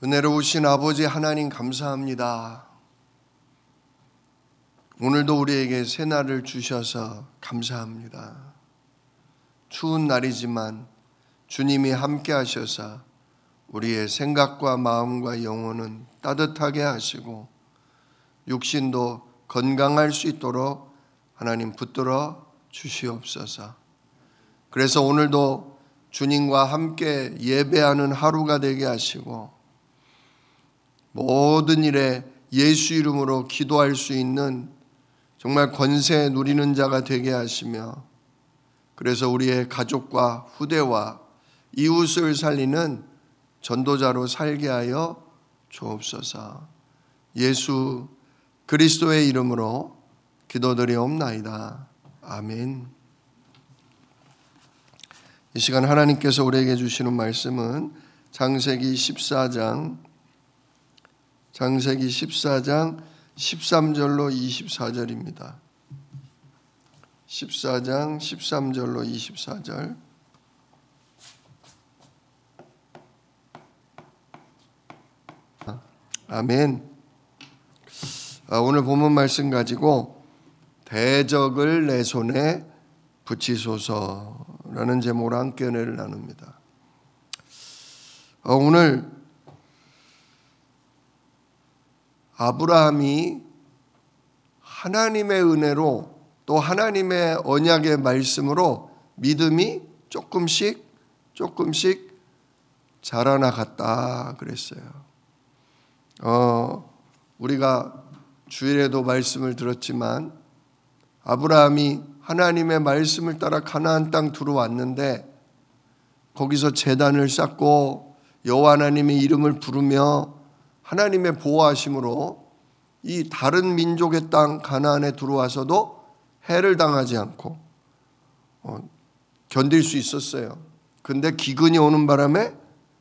은혜로우신 아버지 하나님 감사합니다. 오늘도 우리에게 새날을 주셔서 감사합니다. 추운 날이지만 주님이 함께 하셔서 우리의 생각과 마음과 영혼은 따뜻하게 하시고 육신도 건강할 수 있도록 하나님 붙들어 주시옵소서. 그래서 오늘도 주님과 함께 예배하는 하루가 되게 하시고 모든 일에 예수 이름으로 기도할 수 있는 정말 권세 누리는 자가 되게 하시며, 그래서 우리의 가족과 후대와 이웃을 살리는 전도자로 살게 하여 주옵소서. 예수 그리스도의 이름으로 기도드리옵나이다. 아멘. 이 시간 하나님께서 우리에게 주시는 말씀은 창세기 14장 13절로 24절입니다. 14장 13절로 24절. 아멘. 오늘 본문 말씀 가지고 대적을 내 손에 붙이소서라는 제목으로 함께 은혜를 나눕니다. 오늘 아브라함이 하나님의 은혜로 또 하나님의 언약의 말씀으로 믿음이 조금씩 자라나갔다 그랬어요. 우리가 주일에도 말씀을 들었지만 아브라함이 하나님의 말씀을 따라 가나안 땅 들어왔는데 거기서 제단을 쌓고 여호와 하나님의 이름을 부르며 하나님의 보호하심으로 이 다른 민족의 땅 가나안에 들어와서도 해를 당하지 않고 견딜 수 있었어요. 근데 기근이 오는 바람에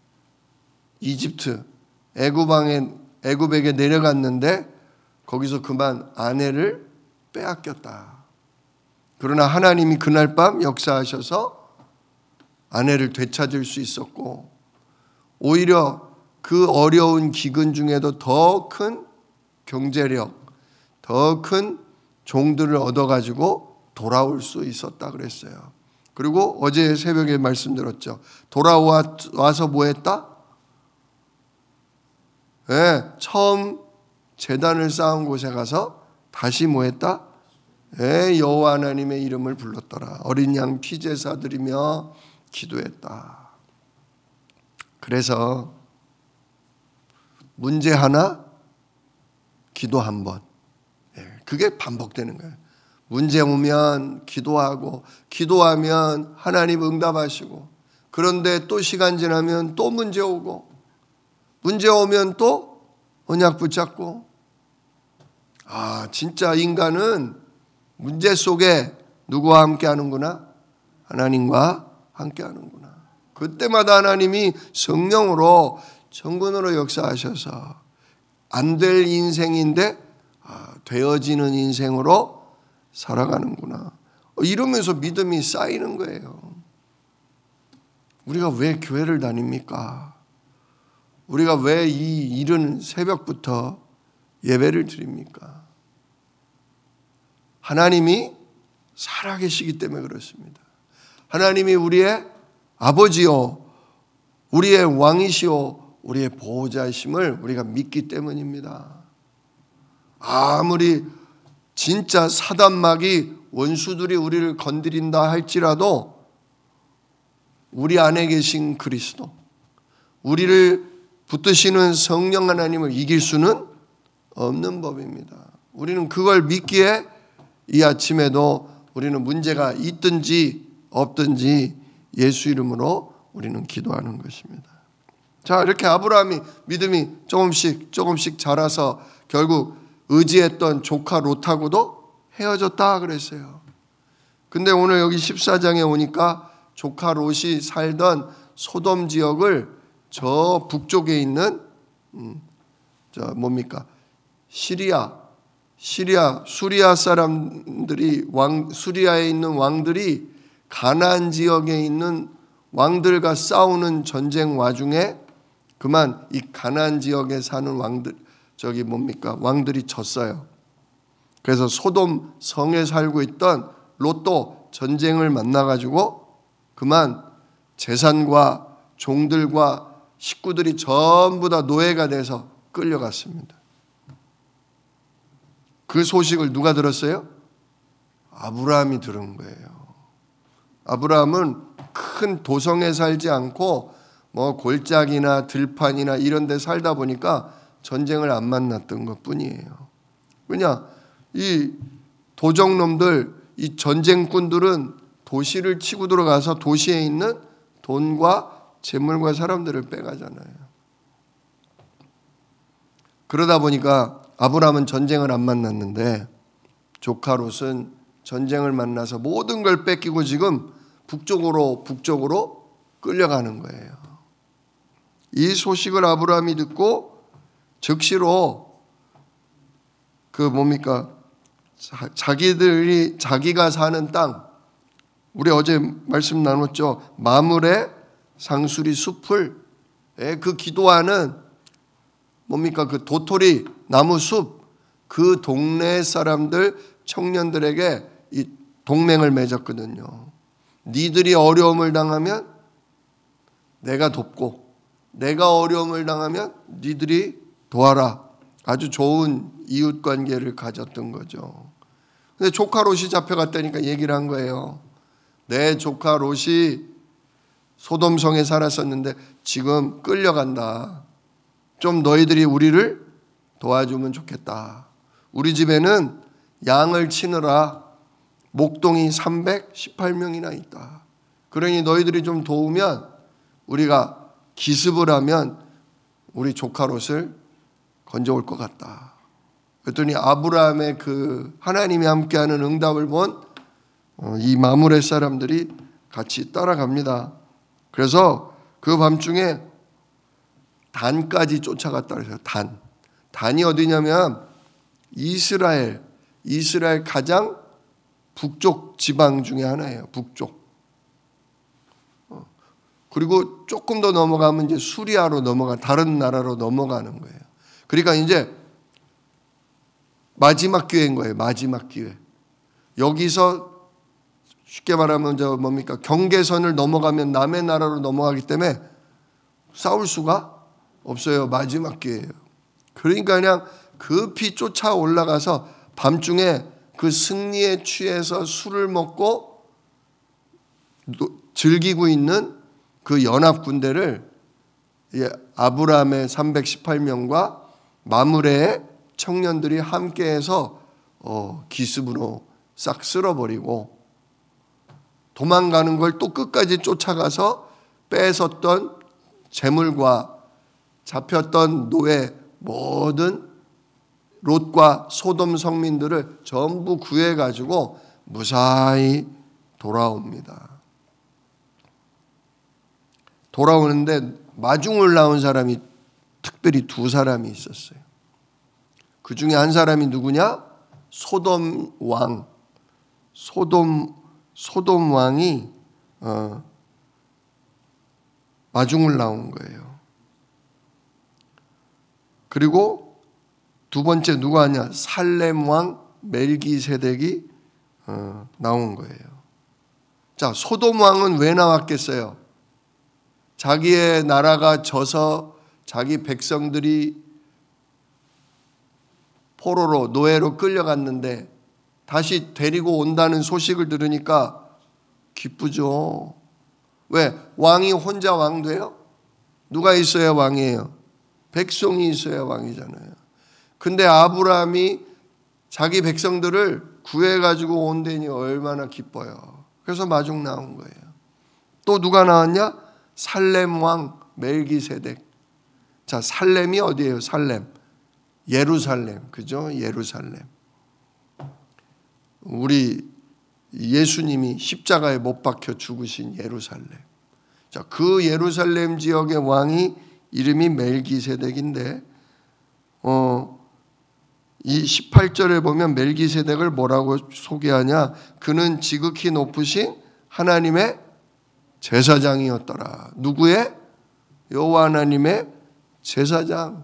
이집트 애굽에게 내려갔는데 거기서 그만 아내를 빼앗겼다. 그러나 하나님이 그날 밤 역사하셔서 아내를 되찾을 수 있었고, 오히려 그 어려운 기근 중에도 더 큰 경제력, 더 큰 종들을 얻어가지고 돌아올 수 있었다 그랬어요. 그리고 어제 새벽에 말씀드렸죠. 돌아와서 뭐 했다? 네, 처음 제단을 쌓은 곳에 가서 다시 뭐 했다? 네, 여호와 하나님의 이름을 불렀더라. 어린 양 피제사 드리며 기도했다. 그래서 문제 하나, 기도 한 번. 그게 반복되는 거예요. 문제 오면 기도하고, 기도하면 하나님 응답하시고, 그런데 또 시간 지나면 또 문제 오고, 문제 오면 또 언약 붙잡고. 진짜 인간은 문제 속에 누구와 함께 하는구나? 하나님과 함께 하는구나. 그때마다 하나님이 성령으로 정근으로 역사하셔서 안 될 인생인데 되어지는 인생으로 살아가는구나. 이러면서 믿음이 쌓이는 거예요. 우리가 왜 교회를 다닙니까? 우리가 왜 이 이른 새벽부터 예배를 드립니까? 하나님이 살아계시기 때문에 그렇습니다. 하나님이 우리의 아버지요, 우리의 왕이시오, 우리의 보호자이심을 우리가 믿기 때문입니다. 아무리 진짜 사단마귀 원수들이 우리를 건드린다 할지라도 우리 안에 계신 그리스도, 우리를 붙드시는 성령 하나님을 이길 수는 없는 법입니다. 우리는 그걸 믿기에 이 아침에도 우리는 문제가 있든지 없든지 예수 이름으로 우리는 기도하는 것입니다. 자, 이렇게 아브라함이 믿음이 조금씩 자라서 결국 의지했던 조카 롯하고도 헤어졌다 그랬어요. 근데 오늘 여기 14장에 오니까 조카 롯이 살던 소돔 지역을 저 북쪽에 있는 수리아 사람들이 수리아에 있는 왕들이 가나안 지역에 있는 왕들과 싸우는 전쟁 와중에 그만 이 가나안 지역에 사는 왕들이 졌어요. 그래서 소돔 성에 살고 있던 롯도 전쟁을 만나가지고 그만 재산과 종들과 식구들이 전부 다 노예가 돼서 끌려갔습니다. 그 소식을 누가 들었어요? 아브라함이 들은 거예요. 아브라함은 큰 도성에 살지 않고 골짜기나 들판이나 이런 데 살다 보니까 전쟁을 안 만났던 것뿐이에요. 왜냐? 이 도적놈들, 이 전쟁꾼들은 도시를 치고 들어가서 도시에 있는 돈과 재물과 사람들을 빼가잖아요. 그러다 보니까 아브라함은 전쟁을 안 만났는데 조카 롯은 전쟁을 만나서 모든 걸 뺏기고 지금 북쪽으로 끌려가는 거예요. 이 소식을 아브라함이 듣고 즉시로 자기가 사는 땅, 우리 어제 말씀 나눴죠. 마므레 상수리 숲을 그 기도하는 그 도토리 나무 숲, 그 동네 사람들 청년들에게 이 동맹을 맺었거든요. 니들이 어려움을 당하면 내가 돕고 내가 어려움을 당하면 니들이 도와라. 아주 좋은 이웃 관계를 가졌던 거죠. 근데 조카 롯이 잡혀갔다니까 얘기를 한 거예요. 내 조카 롯이 소돔성에 살았었는데 지금 끌려간다. 좀 너희들이 우리를 도와주면 좋겠다. 우리 집에는 양을 치느라 목동이 318명이나 있다. 그러니 너희들이 좀 도우면 우리가 기습을 하면 우리 조카 롯을 건져올 것 같다. 그랬더니 아브라함의 그 하나님이 함께하는 응답을 본 이 마므레 사람들이 같이 따라갑니다. 그래서 그 밤중에 단까지 쫓아갔다 그래서 단이 어디냐면 이스라엘 가장 북쪽 지방 중에 하나예요. 북쪽. 그리고 조금 더 넘어가면 이제 수리아로 다른 나라로 넘어가는 거예요. 그러니까 이제 마지막 기회인 거예요. 마지막 기회. 여기서 쉽게 말하면 경계선을 넘어가면 남의 나라로 넘어가기 때문에 싸울 수가 없어요. 마지막 기회예요. 그러니까 그냥 급히 쫓아 올라가서 밤중에 그 승리에 취해서 술을 먹고 즐기고 있는 그 연합 군대를 아브라함의 318명과 마므레의 청년들이 함께해서 기습으로 싹 쓸어버리고 도망가는 걸 또 끝까지 쫓아가서 뺏었던 재물과 잡혔던 노예 모든 롯과 소돔 성민들을 전부 구해가지고 무사히 돌아옵니다. 돌아오는데 마중을 나온 사람이 특별히 두 사람이 있었어요. 그 중에 한 사람이 누구냐? 소돔 왕이 마중을 나온 거예요. 그리고 두 번째 누가 하냐? 살렘 왕 멜기세덱이 나온 거예요. 자, 소돔 왕은 왜 나왔겠어요? 자기의 나라가 져서 자기 백성들이 포로로 노예로 끌려갔는데 다시 데리고 온다는 소식을 들으니까 기쁘죠. 왜? 왕이 혼자 왕 돼요? 누가 있어야 왕이에요? 백성이 있어야 왕이잖아요. 근데 아브라함이 자기 백성들을 구해가지고 온다니 얼마나 기뻐요. 그래서 마중 나온 거예요. 또 누가 나왔냐? 살렘 왕 멜기세덱. 자, 살렘이 어디예요? 살렘. 예루살렘. 그죠? 예루살렘. 우리 예수님이 십자가에 못 박혀 죽으신 예루살렘. 자, 그 예루살렘 지역의 왕이 이름이 멜기세덱인데 이 18절에 보면 멜기세덱을 뭐라고 소개하냐? 그는 지극히 높으신 하나님의 제사장이었더라. 누구의? 여호와 하나님의 제사장.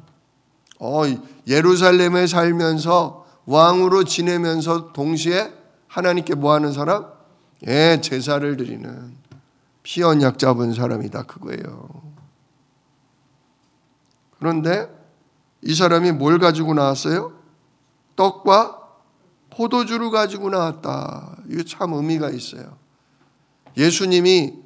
예루살렘에 살면서 왕으로 지내면서 동시에 하나님께 뭐 하는 사람? 제사를 드리는 피 언약 잡은 사람이다 그거예요. 그런데 이 사람이 뭘 가지고 나왔어요? 떡과 포도주를 가지고 나왔다. 이거 참 의미가 있어요. 예수님이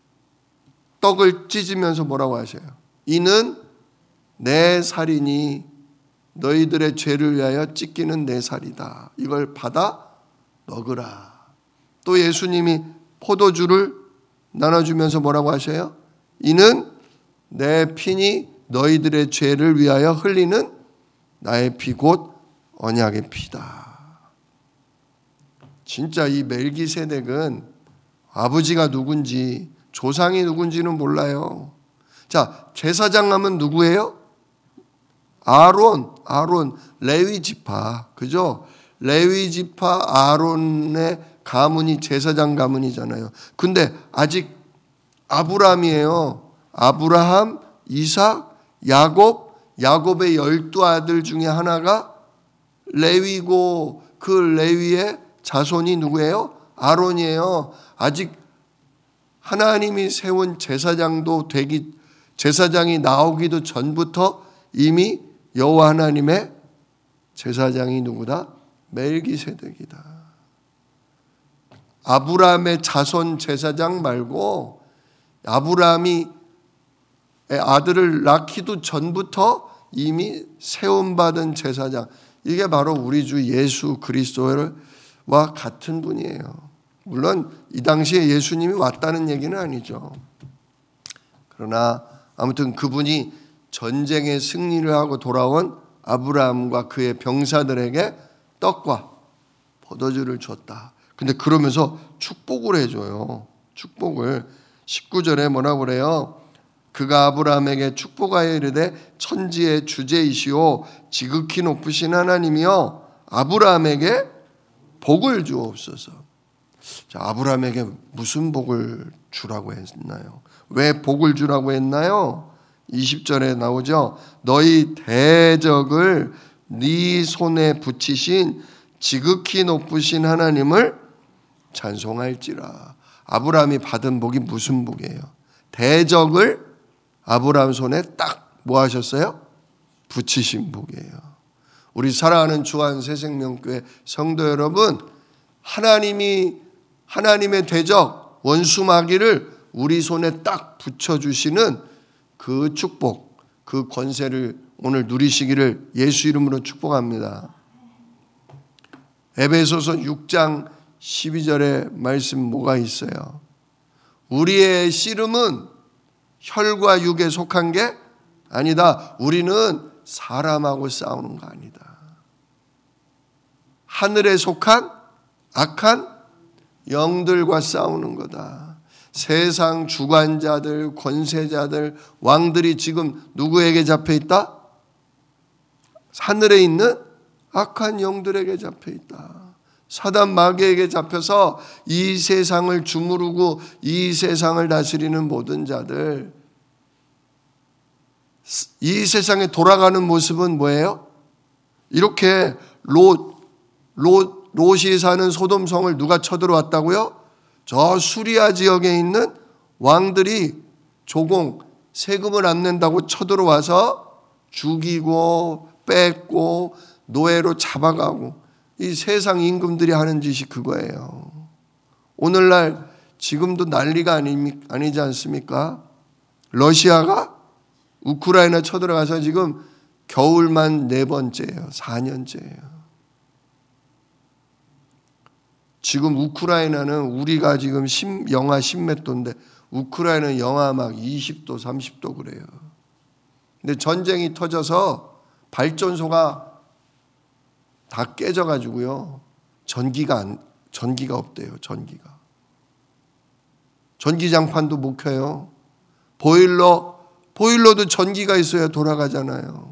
떡을 찢으면서 뭐라고 하셔요? 이는 내 살이니 너희들의 죄를 위하여 찢기는 내 살이다. 이걸 받아 먹으라. 또 예수님이 포도주를 나눠주면서 뭐라고 하셔요? 이는 내 피니 너희들의 죄를 위하여 흘리는 나의 피 곧 언약의 피다. 진짜 이 멜기세덱은 아버지가 누군지 조상이 누군지는 몰라요. 자, 제사장 하면 누구예요? 아론, 레위 지파, 그죠? 레위 지파 아론의 가문이 제사장 가문이잖아요. 근데 아직 아브라함이에요. 아브라함, 이삭, 야곱의 12아들 중에 하나가 레위고 그 레위의 자손이 누구예요? 아론이에요. 아직 하나님이 세운 제사장이 나오기도 전부터 이미 여호와 하나님의 제사장이 누구다? 멜기세덱이다. 아브라함의 자손 제사장 말고 아브라함이 아들을 낳기도 전부터 이미 세움받은 제사장. 이게 바로 우리 주 예수 그리스도와 같은 분이에요. 물론 이 당시에 예수님이 왔다는 얘기는 아니죠. 그러나 아무튼 그분이 전쟁에 승리를 하고 돌아온 아브라함과 그의 병사들에게 떡과 포도주를 줬다. 근데 그러면서 축복을 해줘요. 축복을 19절에 뭐라고 그래요? 그가 아브라함에게 축복하여 이르되 천지의 주제이시오 지극히 높으신 하나님이여 아브라함에게 복을 주옵소서. 자, 아브라함에게 무슨 복을 주라고 했나요? 왜 복을 주라고 했나요? 20절에 나오죠. 너희 대적을 네 손에 붙이신 지극히 높으신 하나님을 찬송할지라. 아브라함이 받은 복이 무슨 복이에요? 대적을 아브라함 손에 딱 뭐 하셨어요? 붙이신 복이에요. 우리 사랑하는 주한 새생명교회 성도 여러분, 하나님의 대적 원수 마귀를 우리 손에 딱 붙여주시는 그 축복, 그 권세를 오늘 누리시기를 예수 이름으로 축복합니다. 에베소서 6장 12절에 말씀 뭐가 있어요? 우리의 씨름은 혈과 육에 속한 게 아니다. 우리는 사람하고 싸우는 거 아니다. 하늘에 속한 악한 영들과 싸우는 거다. 세상 주관자들, 권세자들, 왕들이 지금 누구에게 잡혀 있다? 하늘에 있는 악한 영들에게 잡혀 있다. 사단 마귀에게 잡혀서 이 세상을 주무르고 이 세상을 다스리는 모든 자들, 이 세상에 돌아가는 모습은 뭐예요? 이렇게 롯이 사는 소돔성을 누가 쳐들어왔다고요? 저 수리아 지역에 있는 왕들이 조공 세금을 안 낸다고 쳐들어와서 죽이고 뺏고 노예로 잡아가고, 이 세상 임금들이 하는 짓이 그거예요. 오늘날 지금도 난리가 아니지 않습니까? 러시아가 우크라이나 쳐들어가서 지금 겨울만 4번째예요. 4년째예요. 지금 우크라이나는 우리가 지금 영하 10몇 도인데 우크라이나는 영하 막 20도, 30도 그래요. 근데 전쟁이 터져서 발전소가 다 깨져가지고요. 전기가 없대요. 전기장판도 못 켜요. 보일러도 전기가 있어야 돌아가잖아요.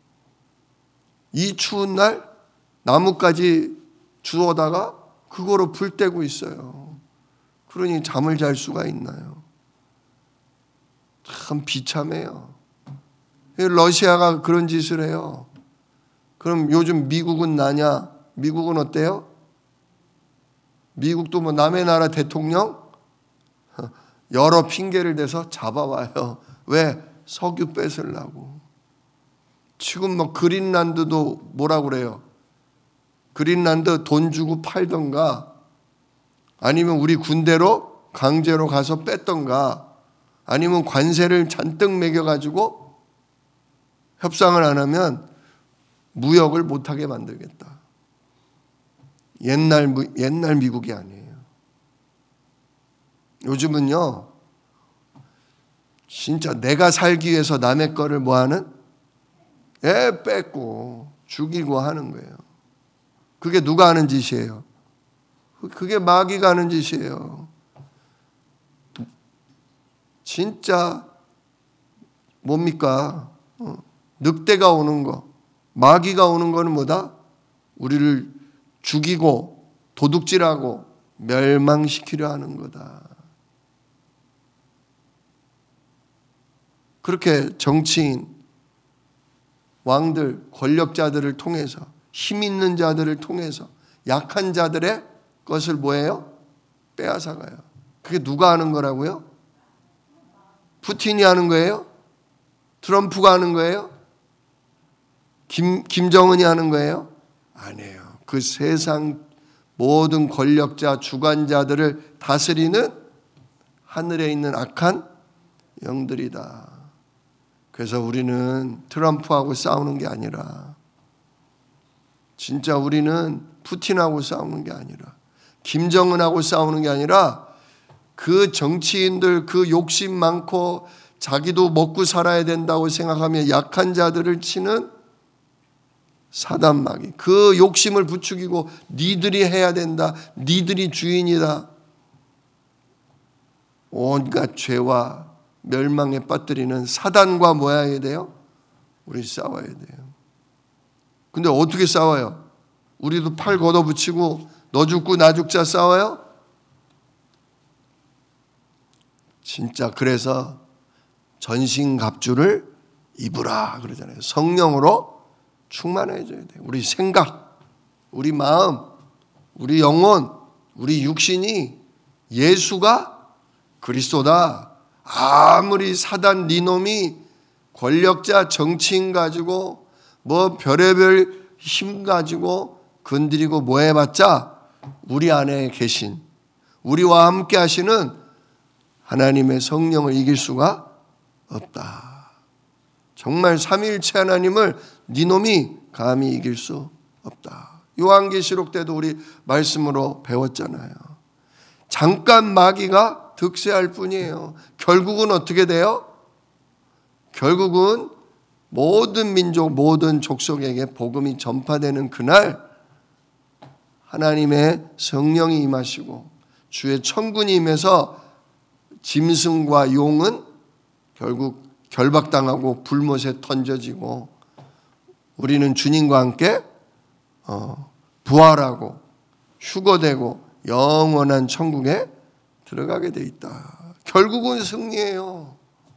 이 추운 날 나뭇가지 주워다가 그거로 불 떼고 있어요. 그러니 잠을 잘 수가 있나요? 참 비참해요. 러시아가 그런 짓을 해요. 그럼 요즘 미국은 나냐? 미국은 어때요? 미국도 뭐 남의 나라 대통령 여러 핑계를 대서 잡아와요. 왜? 석유 뺏으려고. 지금 뭐 그린란드도 뭐라고 그래요? 그린란드 돈 주고 팔던가 아니면 우리 군대로 강제로 가서 뺐던가 아니면 관세를 잔뜩 매겨가지고 협상을 안 하면 무역을 못하게 만들겠다. 옛날 미국이 아니에요. 요즘은요, 진짜 내가 살기 위해서 남의 거를 뭐하는? 뺏고 죽이고 하는 거예요. 그게 누가 하는 짓이에요? 그게 마귀가 하는 짓이에요. 진짜 뭡니까? 늑대가 오는 거, 마귀가 오는 거는 뭐다? 우리를 죽이고 도둑질하고 멸망시키려 하는 거다. 그렇게 정치인, 왕들, 권력자들을 통해서 힘 있는 자들을 통해서 약한 자들의 것을 뭐예요? 빼앗아가요. 그게 누가 하는 거라고요? 푸틴이 하는 거예요? 트럼프가 하는 거예요? 김정은이 하는 거예요? 아니에요. 그 세상 모든 권력자, 주관자들을 다스리는 하늘에 있는 악한 영들이다. 그래서 우리는 트럼프하고 싸우는 게 아니라 진짜 우리는 푸틴하고 싸우는 게 아니라 김정은하고 싸우는 게 아니라 그 정치인들 그 욕심 많고 자기도 먹고 살아야 된다고 생각하며 약한 자들을 치는 사단 마귀. 그 욕심을 부추기고 니들이 해야 된다. 니들이 주인이다. 온갖 죄와 멸망에 빠뜨리는 사단과 뭐 해야 돼요? 우리 싸워야 돼요. 근데 어떻게 싸워요? 우리도 팔 걷어붙이고 너 죽고 나 죽자 싸워요? 진짜 그래서 전신갑주를 입으라 그러잖아요. 성령으로 충만해져야 돼요. 우리 생각, 우리 마음, 우리 영혼, 우리 육신이 예수가 그리스도다. 아무리 사단 니놈이 권력자 정치인 가지고 뭐 별의별 힘 가지고 건드리고 뭐 해봤자 우리 안에 계신 우리와 함께 하시는 하나님의 성령을 이길 수가 없다. 정말 삼위일체 하나님을 니놈이 감히 이길 수 없다. 요한계시록 때도 우리 말씀으로 배웠잖아요. 잠깐 마귀가 득세할 뿐이에요. 결국은 어떻게 돼요? 결국은 모든 민족, 모든 족속에게 복음이 전파되는 그날 하나님의 성령이 임하시고 주의 천군이 임해서 짐승과 용은 결국 결박당하고 불못에 던져지고 우리는 주님과 함께 부활하고 휴거되고 영원한 천국에 들어가게 돼 있다. 결국은 승리예요.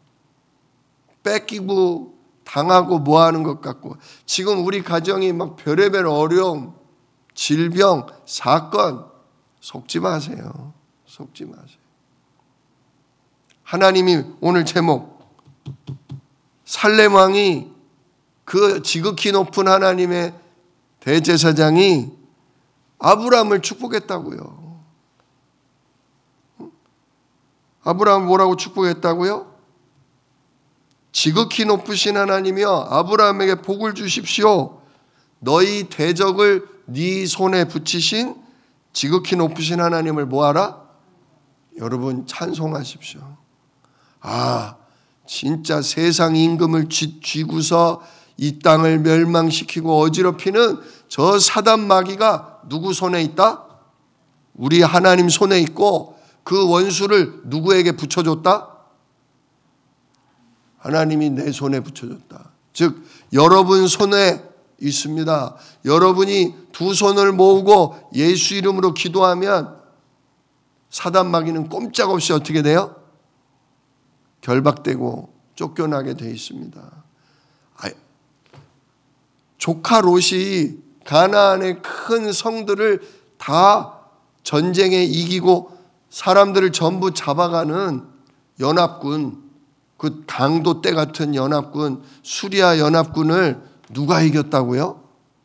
뺏기고 당하고 뭐 하는 것 같고 지금 우리 가정이 막 별의별 어려움, 질병, 사건 속지 마세요. 속지 마세요. 하나님이 오늘 제목 살렘 왕이 그 지극히 높은 하나님의 대제사장이 아브라함을 축복했다고요. 아브라함 뭐라고 축복했다고요? 지극히 높으신 하나님이여 아브라함에게 복을 주십시오. 너희 대적을 네 손에 붙이신 지극히 높으신 하나님을 뭐하라? 여러분 찬송하십시오. 아 진짜 세상 임금을 쥐고서 이 땅을 멸망시키고 어지럽히는 저 사단 마귀가 누구 손에 있다? 우리 하나님 손에 있고 그 원수를 누구에게 붙여줬다? 하나님이 내 손에 붙여줬다. 즉 여러분 손에 있습니다. 여러분이 두 손을 모으고 예수 이름으로 기도하면 사단 마귀는 꼼짝없이 어떻게 돼요? 결박되고 쫓겨나게 돼 있습니다. 조카 롯이 가나안의 큰 성들을 다 전쟁에 이기고 사람들을 전부 잡아가는 연합군, 그 강도 때 같은 연합군, 수리아 연합군을 누가 이겼다고요?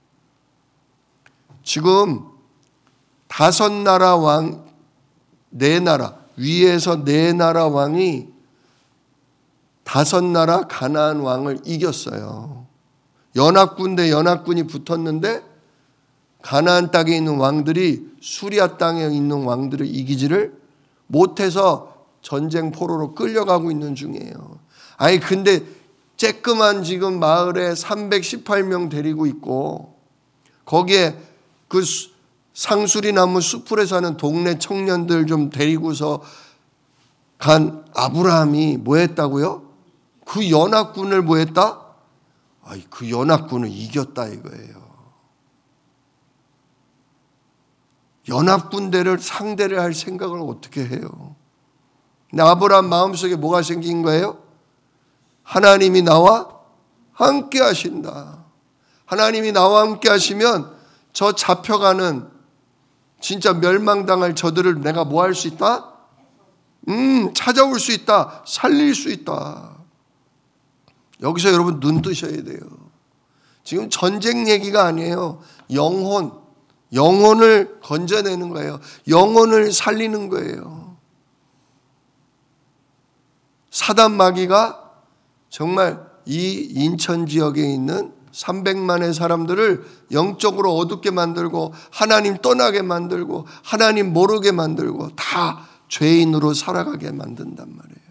지금 5나라 왕, 4나라, 위에서 4나라 왕이 5나라 가나안 왕을 이겼어요. 연합군 대 연합군이 붙었는데 가나안 땅에 있는 왕들이 수리아 땅에 있는 왕들을 이기지를 못해서 전쟁 포로로 끌려가고 있는 중이에요. 아니 근데 쬐끄만 지금 마을에 318명 데리고 있고 거기에 그 상수리나무 숲풀에 사는 동네 청년들 좀 데리고서 간 아브라함이 뭐 했다고요? 그 연합군을 뭐 했다? 그 연합군을 이겼다 이거예요. 연합군대를 상대를 할 생각을 어떻게 해요? 근데 아브라함 마음속에 뭐가 생긴 거예요? 하나님이 나와 함께 하신다. 하나님이 나와 함께 하시면 저 잡혀가는 진짜 멸망당할 저들을 내가 뭐 할 수 있다? 찾아올 수 있다. 살릴 수 있다. 여기서 여러분 눈 뜨셔야 돼요. 지금 전쟁 얘기가 아니에요. 영혼을 건져내는 거예요. 영혼을 살리는 거예요. 사단 마귀가 정말 이 인천 지역에 있는 300만의 사람들을 영적으로 어둡게 만들고 하나님 떠나게 만들고 하나님 모르게 만들고 다 죄인으로 살아가게 만든단 말이에요.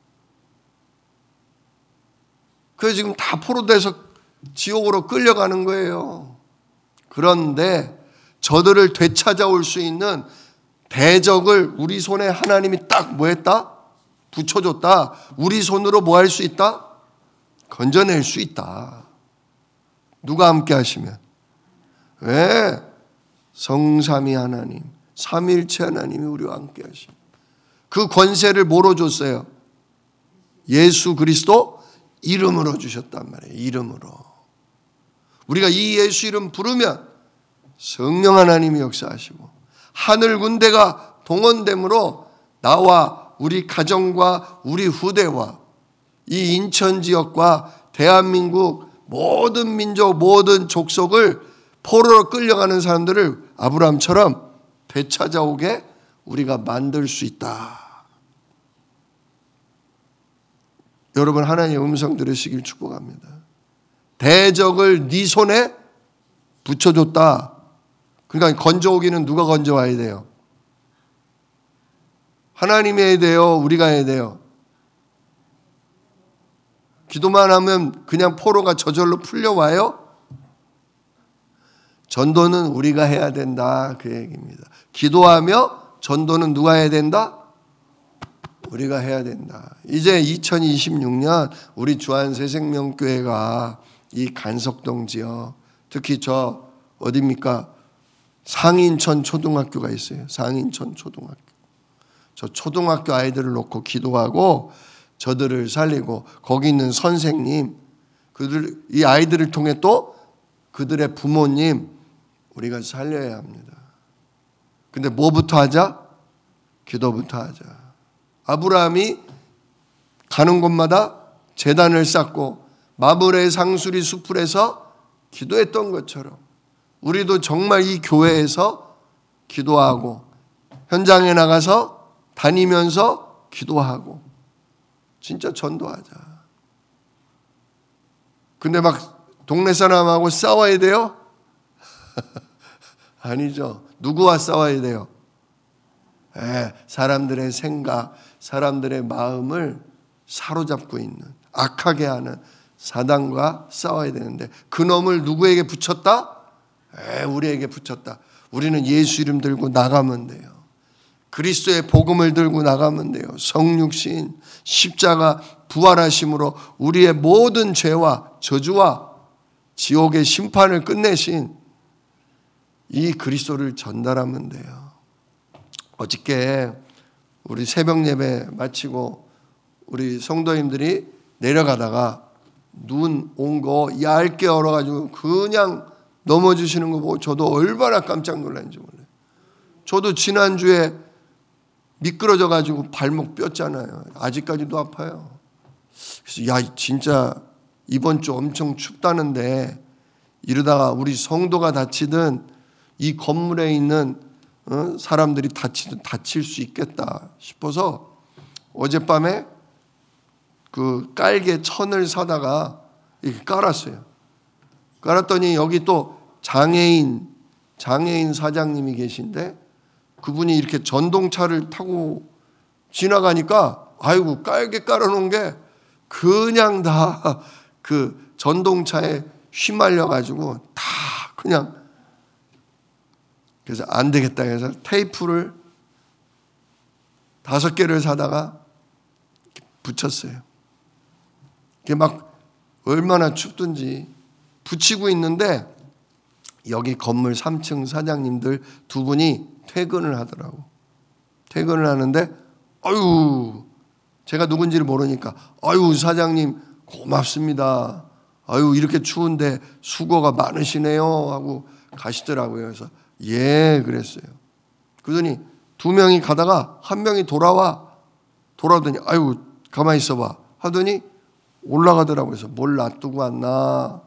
그래서 지금 다 포로돼서 지옥으로 끌려가는 거예요. 그런데 저들을 되찾아올 수 있는 대적을 우리 손에 하나님이 딱 뭐 했다? 붙여줬다. 우리 손으로 뭐 할 수 있다? 건져낼 수 있다. 누가 함께 하시면? 왜? 성삼위 하나님, 삼위일체 하나님이 우리와 함께 하시면. 그 권세를 뭐로 줬어요? 예수 그리스도 이름으로 주셨단 말이에요. 이름으로. 우리가 이 예수 이름 부르면 성령 하나님이 역사하시고 하늘 군대가 동원됨으로 나와 우리 가정과 우리 후대와 이 인천 지역과 대한민국 모든 민족 모든 족속을 포로로 끌려가는 사람들을 아브라함처럼 되찾아오게 우리가 만들 수 있다. 여러분 하나님의 음성 들으시길 축복합니다. 대적을 네 손에 붙여줬다. 그러니까 건져오기는 누가 건져와야 돼요? 하나님이 해야 돼요? 우리가 해야 돼요? 기도만 하면 그냥 포로가 저절로 풀려와요? 전도는 우리가 해야 된다 그 얘기입니다. 기도하며 전도는 누가 해야 된다? 우리가 해야 된다. 이제 2026년 우리 주안새생명교회가 이 간석동 지역 특히 저 어디입니까? 상인천 초등학교가 있어요. 상인천 초등학교. 저 초등학교 아이들을 놓고 기도하고 저들을 살리고 거기 있는 선생님 이 아이들을 통해 또 그들의 부모님 우리가 살려야 합니다. 근데 뭐부터 하자? 기도부터 하자. 아브라함이 가는 곳마다 제단을 쌓고 마므레 상수리 숲풀에서 기도했던 것처럼 우리도 정말 이 교회에서 기도하고 현장에 나가서 다니면서 기도하고 진짜 전도하자. 근데 막 동네 사람하고 싸워야 돼요? 아니죠. 누구와 싸워야 돼요? 사람들의 생각, 사람들의 마음을 사로잡고 있는 악하게 하는 사단과 싸워야 되는데 그 놈을 누구에게 붙였다? 우리에게 붙였다. 우리는 예수 이름 들고 나가면 돼요. 그리스도의 복음을 들고 나가면 돼요. 성육신, 십자가, 부활하심으로 우리의 모든 죄와 저주와 지옥의 심판을 끝내신 이 그리스도를 전달하면 돼요. 어저께 우리 새벽 예배 마치고 우리 성도님들이 내려가다가 눈 온 거 얇게 얼어가지고 그냥 넘어지시는 거 보고 저도 얼마나 깜짝 놀랐는지 몰라요. 저도 지난주에 미끄러져가지고 발목 뼈잖아요. 아직까지도 아파요. 그래서 야 진짜 이번 주 엄청 춥다는데 이러다가 우리 성도가 다치든 이 건물에 있는 사람들이 다치든 다칠 수 있겠다 싶어서 어젯밤에 그 깔개 천을 사다가 이렇게 깔았어요. 깔았더니 여기 또 장애인 사장님이 계신데 그분이 이렇게 전동차를 타고 지나가니까 아이고 깔개 깔아놓은 게 그냥 다 그 전동차에 휘말려 가지고 다 그냥 그래서 안 되겠다 해서 테이프를 5개를 사다가 붙였어요. 그게 막 얼마나 춥든지 붙이고 있는데 여기 건물 3층 사장님들 2분이 퇴근을 하더라고. 퇴근을 하는데 아유 제가 누군지를 모르니까 아유 사장님 고맙습니다. 아유 이렇게 추운데 수고가 많으시네요 하고 가시더라고요. 그래서 예 그랬어요. 그러더니 2명이 가다가 1명이 돌아오더니 아유 가만히 있어봐 하더니 올라가더라고요. 그래서 뭘 놔두고 왔나.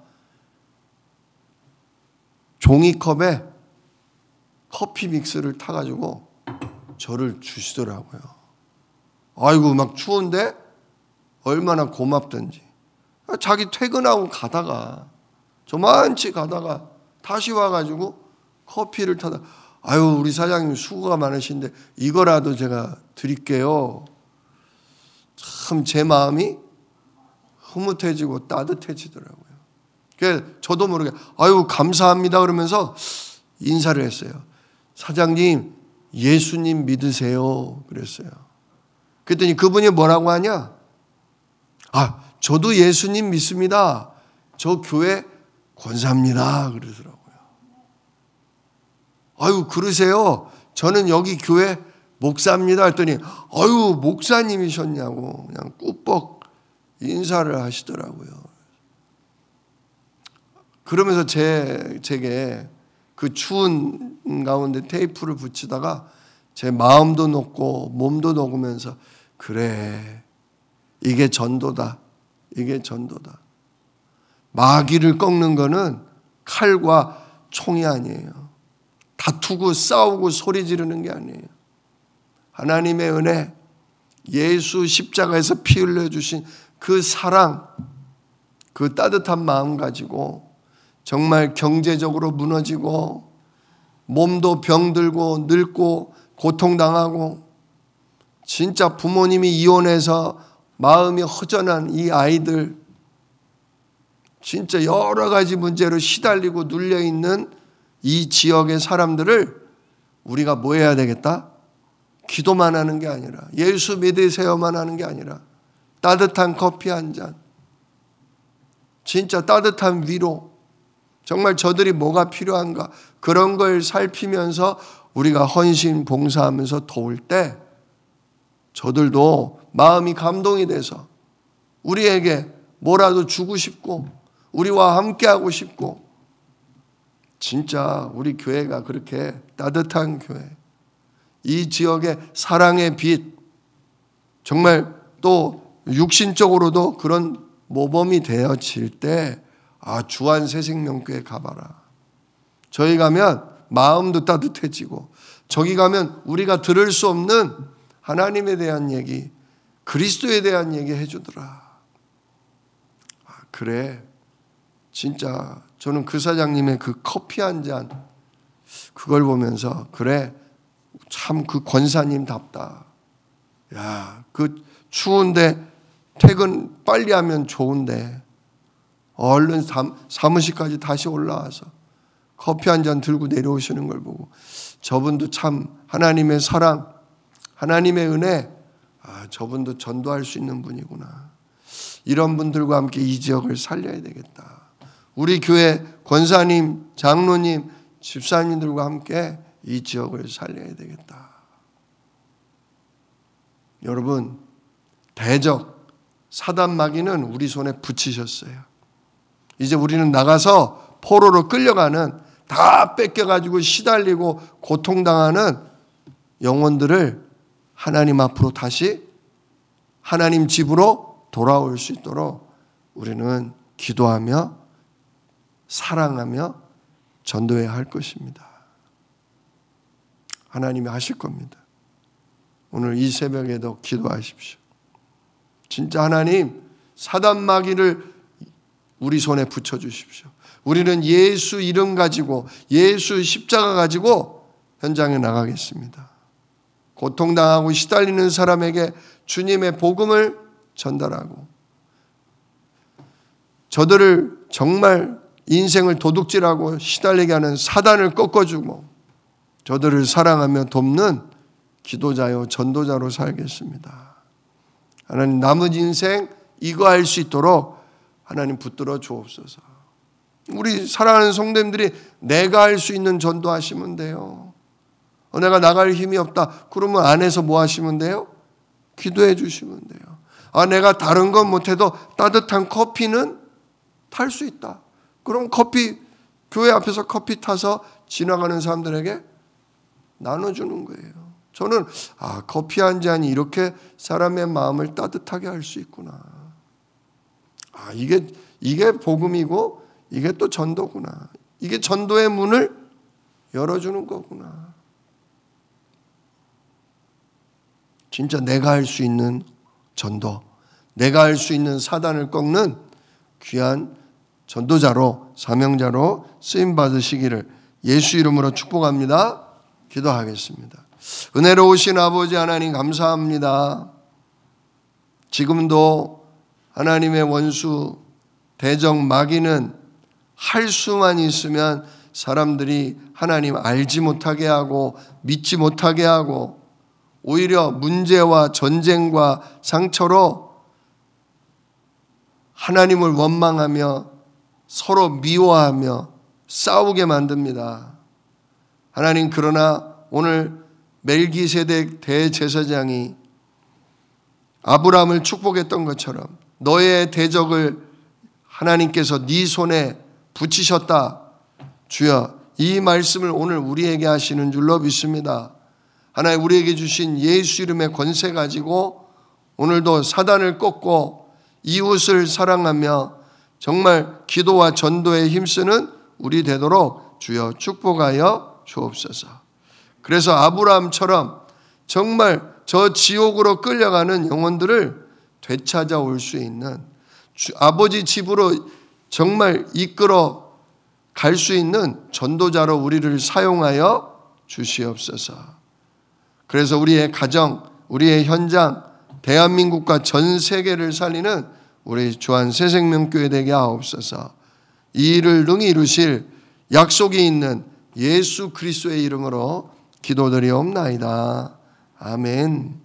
종이컵에 커피 믹스를 타가지고 저를 주시더라고요. 아이고 막 추운데 얼마나 고맙던지. 자기 퇴근하고 가다가 저만치 가다가 다시 와가지고 커피를 타다 아유 우리 사장님 수고가 많으신데 이거라도 제가 드릴게요. 참 제 마음이 흐뭇해지고 따뜻해지더라고요. 그래서 저도 모르게 아유 감사합니다 그러면서 인사를 했어요. 사장님 예수님 믿으세요 그랬어요. 그랬더니 그분이 뭐라고 하냐. 아 저도 예수님 믿습니다. 저 교회 권사입니다 그러더라고요. 아유 그러세요. 저는 여기 교회 목사입니다 했더니 아유 목사님이셨냐고 그냥 꾸벅 인사를 하시더라고요. 그러면서 제게 그 추운 가운데 테이프를 붙이다가 제 마음도 녹고 몸도 녹으면서 그래 이게 전도다. 이게 전도다. 마귀를 꺾는 거는 칼과 총이 아니에요. 다투고 싸우고 소리 지르는 게 아니에요. 하나님의 은혜, 예수 십자가에서 피 흘려주신 그 사랑, 그 따뜻한 마음 가지고 정말 경제적으로 무너지고 몸도 병들고 늙고 고통당하고 진짜 부모님이 이혼해서 마음이 허전한 이 아이들 진짜 여러 가지 문제로 시달리고 눌려있는 이 지역의 사람들을 우리가 뭐 해야 되겠다? 기도만 하는 게 아니라 예수 믿으세요만 하는 게 아니라 따뜻한 커피 한 잔 진짜 따뜻한 위로 정말 저들이 뭐가 필요한가 그런 걸 살피면서 우리가 헌신 봉사하면서 도울 때 저들도 마음이 감동이 돼서 우리에게 뭐라도 주고 싶고 우리와 함께하고 싶고 진짜 우리 교회가 그렇게 따뜻한 교회 이 지역의 사랑의 빛 정말 또 육신적으로도 그런 모범이 되어질 때 주한 새생명교회 가봐라. 저희 가면 마음도 따뜻해지고 저기 가면 우리가 들을 수 없는 하나님에 대한 얘기 그리스도에 대한 얘기 해주더라. 그래 진짜 저는 그 사장님의 그 커피 한 잔 그걸 보면서 그래 참 그 권사님답다. 야, 그 추운데 퇴근 빨리 하면 좋은데 얼른 사무실까지 다시 올라와서 커피 한 잔 들고 내려오시는 걸 보고 저분도 참 하나님의 사랑, 하나님의 은혜, 저분도 전도할 수 있는 분이구나. 이런 분들과 함께 이 지역을 살려야 되겠다. 우리 교회 권사님, 장로님, 집사님들과 함께 이 지역을 살려야 되겠다. 여러분, 대적, 사단 마귀는 우리 손에 붙이셨어요. 이제 우리는 나가서 포로로 끌려가는, 다 뺏겨가지고 시달리고 고통당하는 영혼들을 하나님 앞으로 다시 하나님 집으로 돌아올 수 있도록 우리는 기도하며 사랑하며 전도해야 할 것입니다. 하나님이 하실 겁니다. 오늘 이 새벽에도 기도하십시오. 진짜 하나님, 사단 마귀를 우리 손에 붙여주십시오. 우리는 예수 이름 가지고, 예수 십자가 가지고 현장에 나가겠습니다. 고통당하고 시달리는 사람에게 주님의 복음을 전달하고, 저들을 정말 인생을 도둑질하고 시달리게 하는 사단을 꺾어주고, 저들을 사랑하며 돕는 기도자요 전도자로 살겠습니다. 하나님, 남은 인생 이거 할 수 있도록 하나님 붙들어 주옵소서. 우리 사랑하는 성도님들이 내가 할 수 있는 전도하시면 돼요. 내가 나갈 힘이 없다. 그러면 안에서 뭐 하시면 돼요? 기도해 주시면 돼요. 내가 다른 건 못해도 따뜻한 커피는 탈 수 있다. 그럼 교회 앞에서 커피 타서 지나가는 사람들에게 나눠주는 거예요. 저는 커피 한 잔이 이렇게 사람의 마음을 따뜻하게 할 수 있구나. 이게 복음이고 이게 또 전도구나. 이게 전도의 문을 열어주는 거구나. 진짜 내가 할 수 있는 전도, 내가 할 수 있는 사단을 꺾는 귀한 전도자로, 사명자로 쓰임 받으시기를 예수 이름으로 축복합니다. 기도하겠습니다. 은혜로우신 아버지 하나님, 감사합니다. 지금도 하나님의 원수 대적 마귀는 할 수만 있으면 사람들이 하나님 알지 못하게 하고 믿지 못하게 하고, 오히려 문제와 전쟁과 상처로 하나님을 원망하며 서로 미워하며 싸우게 만듭니다. 하나님, 그러나 오늘 멜기세덱 대제사장이 아브라함을 축복했던 것처럼 너의 대적을 하나님께서 네 손에 붙이셨다. 주여, 이 말씀을 오늘 우리에게 하시는 줄로 믿습니다. 하나님, 우리에게 주신 예수 이름의 권세 가지고 오늘도 사단을 꺾고 이웃을 사랑하며 정말 기도와 전도에 힘쓰는 우리 되도록 주여 축복하여 주옵소서. 그래서 아브라함처럼 정말 저 지옥으로 끌려가는 영혼들을 되찾아올 수 있는, 아버지 집으로 정말 이끌어 갈 수 있는 전도자로 우리를 사용하여 주시옵소서. 그래서 우리의 가정, 우리의 현장, 대한민국과 전 세계를 살리는 우리 주한 새생명교회 되게 하옵소서. 이 일을 능히 이루실 약속이 있는 예수 그리스도의 이름으로 기도드리옵나이다. 아멘.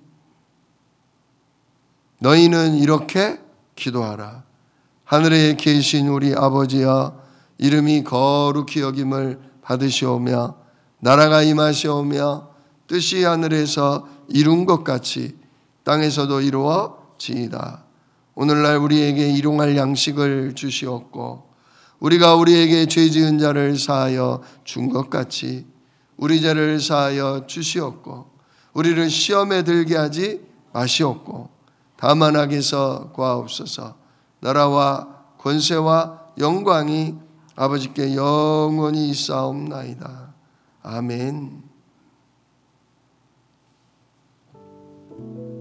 너희는 이렇게 기도하라. 하늘에 계신 우리 아버지여, 이름이 거룩히 여김을 받으시오며 나라가 임하시오며 뜻이 하늘에서 이룬 것 같이 땅에서도 이루어지이다. 오늘날 우리에게 일용할 양식을 주시옵고, 우리가 우리에게 죄 지은 자를 사하여 준 것 같이 우리 죄를 사하여 주시옵고, 우리를 시험에 들게 하지 마시옵고, 다만 악에서 구하옵소서. 나라와 권세와 영광이 아버지께 영원히 있사옵나이다. 아멘.